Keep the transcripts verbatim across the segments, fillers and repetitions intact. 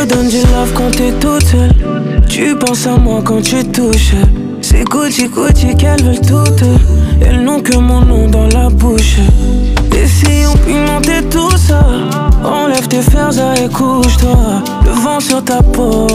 te donne du love quand t'es toute seule. Tu penses à moi quand tu touches. C'est Gucci Gucci qu'elles veulent toutes. Elles n'ont que mon nom dans la bouche. Et si on pimentait tout ça, enlève tes fers et couche-toi. Le vent sur ta peau,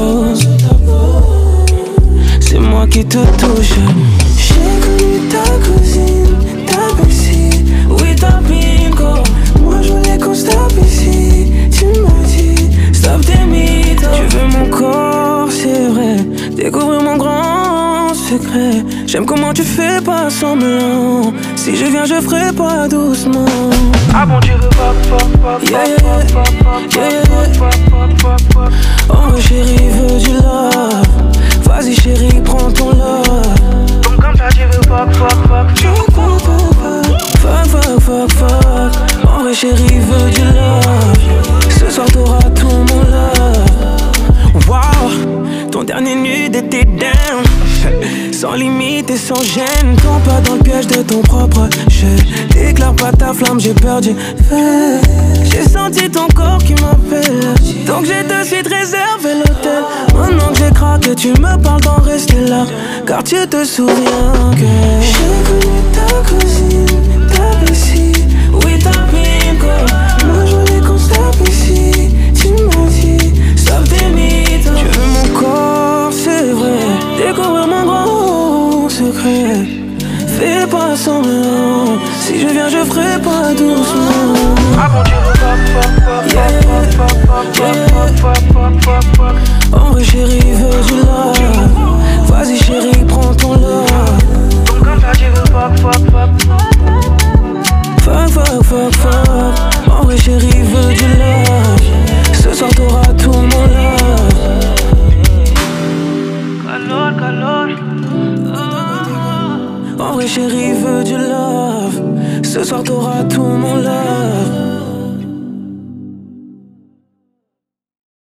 c'est moi qui te touche. J'ai connu ta cousine, ta Bessie, oui ta bingo. Moi je voulais qu'on stoppe ici. Tu m'as dit, stop tes mythos. Tu veux mon corps, c'est vrai. Découvrir mon grand secret. J'aime comment tu fais pas semblant. Si je viens, je ferai pas doucement. Ah bon, tu veux pas, pas, pas, yeah, yeah, yeah. Oh chérie, veut du love. Vas-y chérie, prends ton love. Comme comme ça, tu veux pas, pas, pas, fuck, fuck, fuck, fuck. Oh ouais chérie, veut du love. Ce soir t'auras tout mon love. Wow, ton dernier nude était down. Sans limite et sans gêne. Tombe pas dans le piège de ton propre jeu. Déclare pas ta flamme, j'ai peur du feu. J'ai senti ton corps qui m'appelle. Donc j'ai de suite réservé l'hôtel. Maintenant que j'ai craqué, tu me parles d'en rester là. Car tu te souviens que j'ai connu ta cousine, ta Bessie, oui ta bingo. Moi je voulais qu'on stoppe ici. Tu m'as dit, stop tes mythos. Tu veux mon corps, c'est vrai. Découvrir mon grand secret. Fais pas semblant. Si je viens, je ferai pas doucement. Ah bon, tu veux pas, pas, pas, pas, pas, pas, pas, pas. Oh ouais chérie, veut du love. Vas-y chérie, prends ton love. Comme comme ça, tu veux pas, pas, pas. Fuck, fuck, fuck, fuck. Oh ouais chérie, veut du love. Ce soir t'auras tout mon love. Calor, calor. Oh ouais chérie, veut du love. Ce soir t'auras tout mon love.